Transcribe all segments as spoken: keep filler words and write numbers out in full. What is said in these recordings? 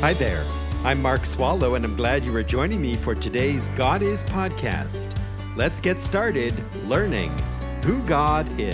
Hi there. I'm Mark Swallow, and I'm glad you are joining me for today's God Is podcast. Let's get started learning who God is.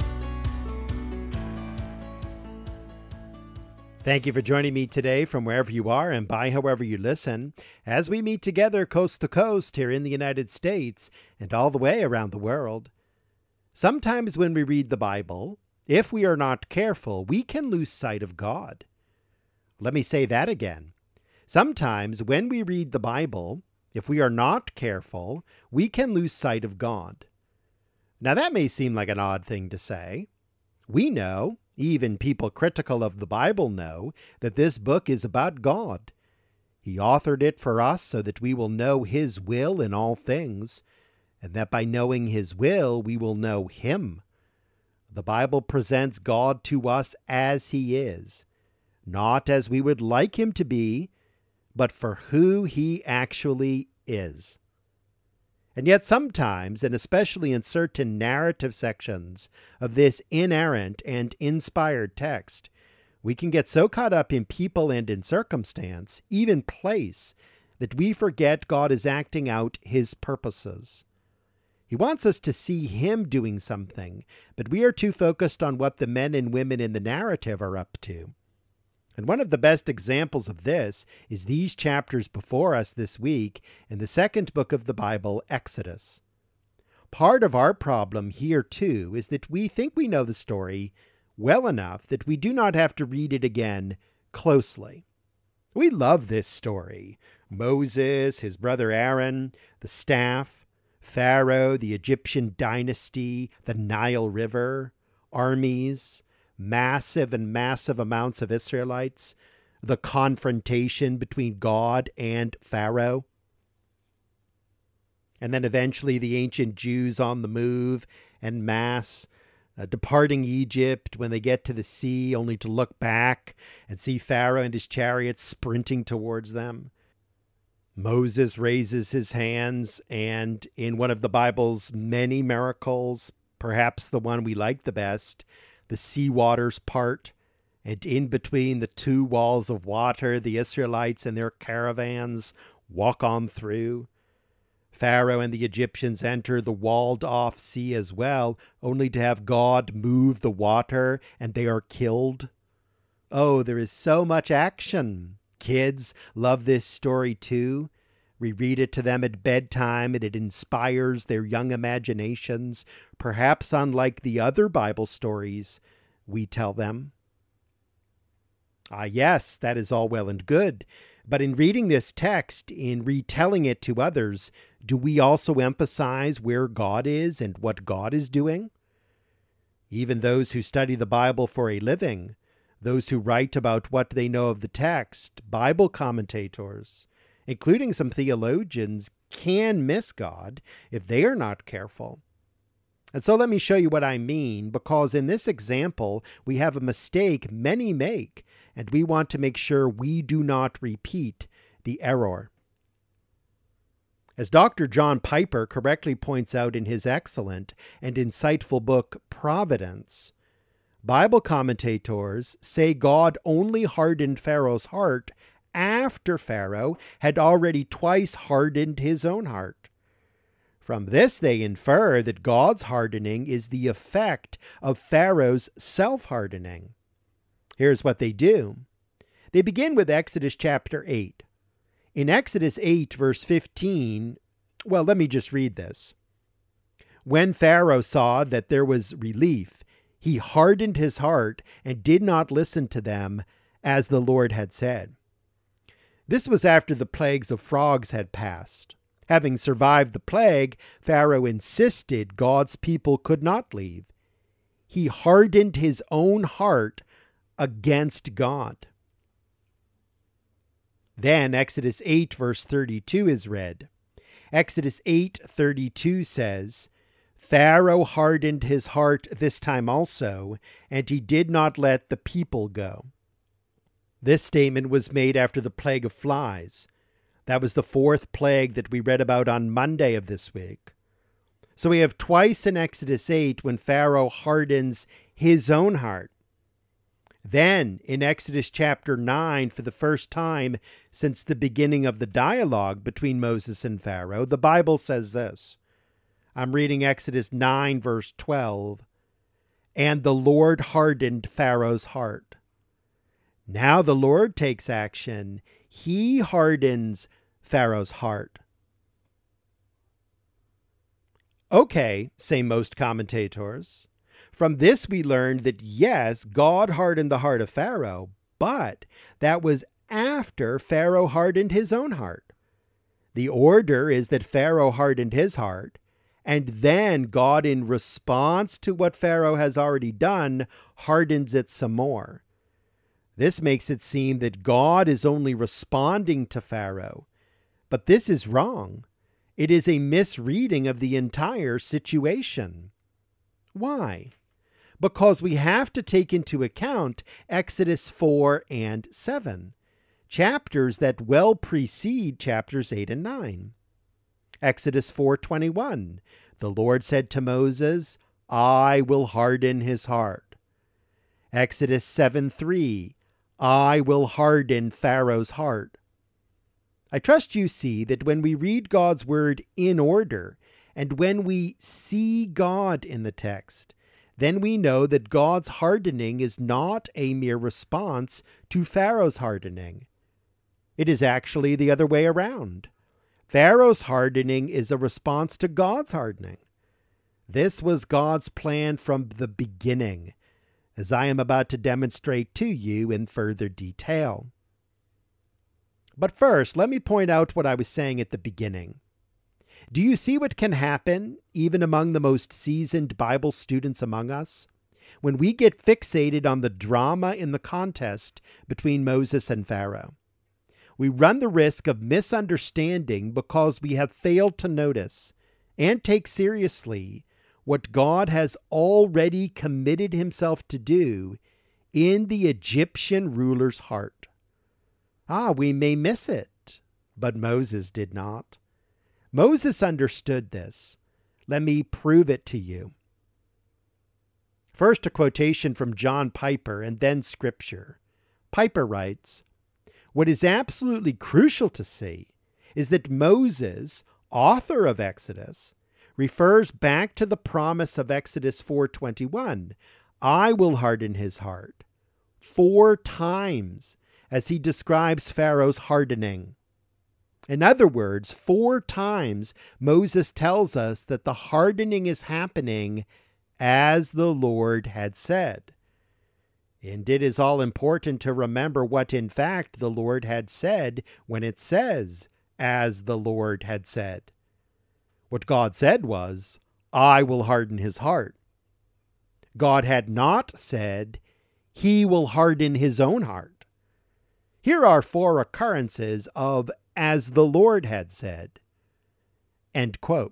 Thank you for joining me today from wherever you are and by however you listen, as we meet together coast to coast here in the United States and all the way around the world. Sometimes when we read the Bible, if we are not careful, we can lose sight of God. Let me say that again. Sometimes when we read the Bible, if we are not careful, we can lose sight of God. Now that may seem like an odd thing to say. We know, even people critical of the Bible know, that this book is about God. He authored it for us so that we will know His will in all things, and that by knowing His will, we will know Him. The Bible presents God to us as He is, not as we would like Him to be, but for who He actually is. And yet sometimes, and especially in certain narrative sections of this inerrant and inspired text, we can get so caught up in people and in circumstance, even place, that we forget God is acting out His purposes. He wants us to see Him doing something, but we are too focused on what the men and women in the narrative are up to. And one of the best examples of this is these chapters before us this week in the second book of the Bible, Exodus. Part of our problem here, too, is that we think we know the story well enough that we do not have to read it again closely. We love this story. Moses, his brother Aaron, the staff, Pharaoh, the Egyptian dynasty, the Nile River, armies, massive and massive amounts of Israelites, the confrontation between God and Pharaoh, and then eventually the ancient Jews on the move en masse, uh, departing Egypt when they get to the sea, only to look back and see Pharaoh and his chariots sprinting towards them. Moses raises his hands, and in one of the Bible's many miracles, perhaps the one we like the best, the sea waters part, and in between the two walls of water, the Israelites and their caravans walk on through. Pharaoh and the Egyptians enter the walled-off sea as well, only to have God move the water, and they are killed. Oh, there is so much action. Kids love this story too. We read it to them at bedtime, and it inspires their young imaginations, perhaps unlike the other Bible stories we tell them. Ah, yes, that is all well and good. But in reading this text, in retelling it to others, do we also emphasize where God is and what God is doing? Even those who study the Bible for a living, those who write about what they know of the text, Bible commentators, including some theologians, can miss God if they are not careful. And so let me show you what I mean, because in this example, we have a mistake many make, and we want to make sure we do not repeat the error. As Doctor John Piper correctly points out in his excellent and insightful book, Providence, Bible commentators say God only hardened Pharaoh's heart after Pharaoh had already twice hardened his own heart. From this they infer that God's hardening is the effect of Pharaoh's self-hardening. Here's what they do. They begin with Exodus chapter eight. In Exodus eight, verse fifteen, well, let me just read this. When Pharaoh saw that there was relief, he hardened his heart and did not listen to them, as the Lord had said. This was after the plagues of frogs had passed. Having survived the plague, Pharaoh insisted God's people could not leave. He hardened his own heart against God. Then Exodus eight, verse thirty-two is read. Exodus eight thirty-two says, Pharaoh hardened his heart this time also, and he did not let the people go. This statement was made after the plague of flies. That was the fourth plague that we read about on Monday of this week. So we have twice in Exodus eight when Pharaoh hardens his own heart. Then, in Exodus chapter nine, for the first time since the beginning of the dialogue between Moses and Pharaoh, the Bible says this. I'm reading Exodus nine, verse twelve. And the Lord hardened Pharaoh's heart. Now the Lord takes action. He hardens Pharaoh's heart. Okay, say most commentators. From this we learned that yes, God hardened the heart of Pharaoh, but that was after Pharaoh hardened his own heart. The order is that Pharaoh hardened his heart, and then God, in response to what Pharaoh has already done, hardens it some more. This makes it seem that God is only responding to Pharaoh, but this is wrong. It is a misreading of the entire situation. Why? Because we have to take into account Exodus four and seven, chapters that well precede chapters eight and nine. Exodus four twenty-one, the Lord said to Moses, I will harden his heart. Exodus seven three, I will harden Pharaoh's heart. I trust you see that when we read God's word in order, and when we see God in the text, then we know that God's hardening is not a mere response to Pharaoh's hardening. It is actually the other way around. Pharaoh's hardening is a response to God's hardening. This was God's plan from the beginning, as I am about to demonstrate to you in further detail. But first, let me point out what I was saying at the beginning. Do you see what can happen, even among the most seasoned Bible students among us, when we get fixated on the drama in the contest between Moses and Pharaoh? We run the risk of misunderstanding because we have failed to notice and take seriously what God has already committed himself to do in the Egyptian ruler's heart. Ah, we may miss it, but Moses did not. Moses understood this. Let me prove it to you. First, a quotation from John Piper and then Scripture. Piper writes, what is absolutely crucial to see is that Moses, author of Exodus, refers back to the promise of Exodus four twenty-one, I will harden his heart, four times as he describes Pharaoh's hardening. In other words, four times Moses tells us that the hardening is happening as the Lord had said. And it is all important to remember what in fact the Lord had said when it says, as the Lord had said. What God said was, I will harden his heart. God had not said, he will harden his own heart. Here are four occurrences of as the Lord had said. End quote.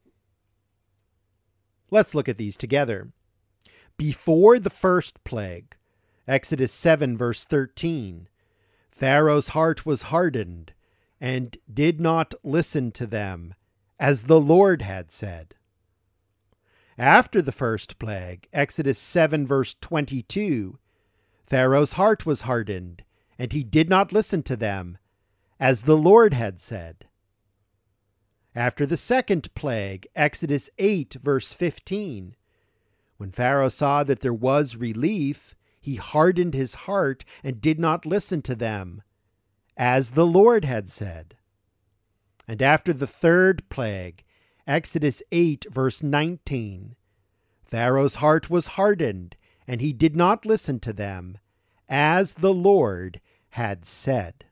Let's look at these together. Before the first plague, Exodus seven verse thirteen, Pharaoh's heart was hardened and did not listen to them, as the Lord had said. After the first plague, Exodus seven verse twenty-two, Pharaoh's heart was hardened and he did not listen to them, as the Lord had said. After the second plague, Exodus eight verse fifteen, when Pharaoh saw that there was relief, he hardened his heart and did not listen to them, as the Lord had said. And after the third plague, Exodus eight verse nineteen, Pharaoh's heart was hardened and he did not listen to them, as the Lord had said.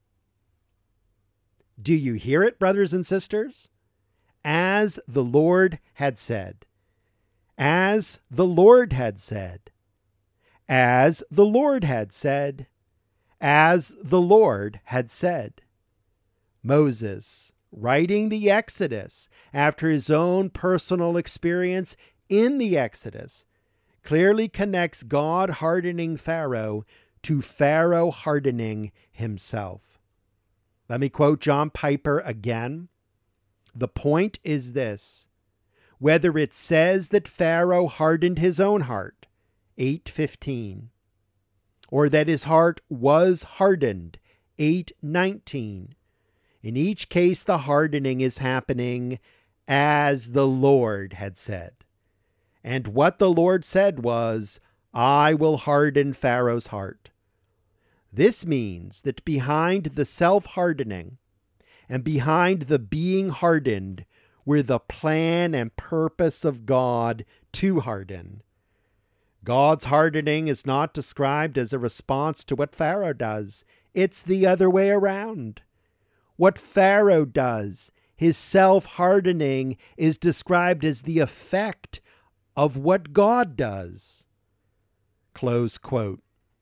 Do you hear it, brothers and sisters? As the Lord had said. As the Lord had said. As the Lord had said. As the Lord had said. Moses, writing the Exodus after his own personal experience in the Exodus, clearly connects God hardening Pharaoh to Pharaoh hardening himself. Let me quote John Piper again. The point is this: whether it says that Pharaoh hardened his own heart, eight fifteen, or that his heart was hardened, eight nineteen. In each case, the hardening is happening as the Lord had said. And what the Lord said was, I will harden Pharaoh's heart. This means that behind the self-hardening and behind the being hardened were the plan and purpose of God to harden. God's hardening is not described as a response to what Pharaoh does. It's the other way around. What Pharaoh does, his self-hardening, is described as the effect of what God does. Close quote.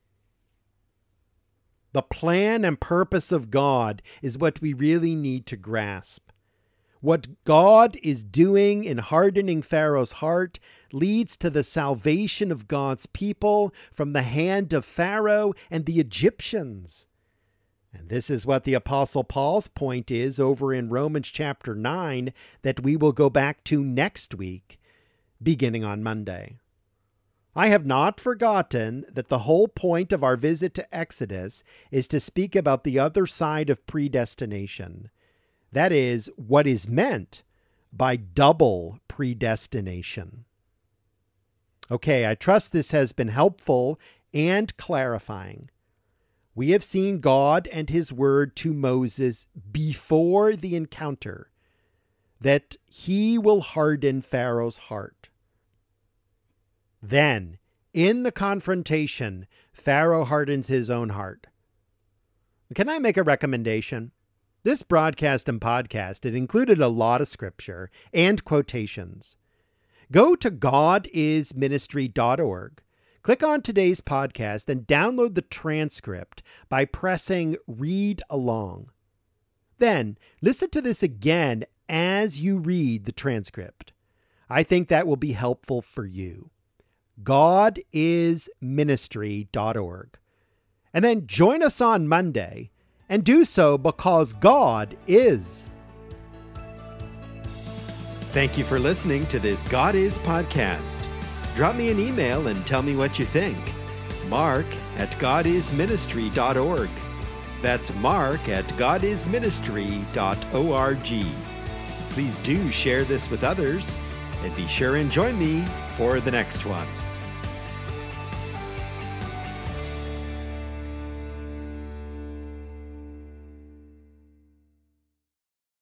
The plan and purpose of God is what we really need to grasp. What God is doing in hardening Pharaoh's heart leads to the salvation of God's people from the hand of Pharaoh and the Egyptians. And this is what the Apostle Paul's point is over in Romans chapter nine that we will go back to next week, beginning on Monday. I have not forgotten that the whole point of our visit to Exodus is to speak about the other side of predestination. That is, what is meant by double predestination. Okay, I trust this has been helpful and clarifying. We have seen God and his word to Moses before the encounter that he will harden Pharaoh's heart. Then, in the confrontation, Pharaoh hardens his own heart. Can I make a recommendation? This broadcast and podcast, it included a lot of scripture and quotations. Go to god is ministry dot org. Click on today's podcast and download the transcript by pressing Read Along. Then, listen to this again as you read the transcript. I think that will be helpful for you. god is ministry dot org. And then join us on Monday, and do so because God is. Thank you for listening to this God Is podcast. Drop me an email and tell me what you think. Mark at god is ministry dot org. That's Mark at god is ministry dot org. Please do share this with others, and be sure and join me for the next one.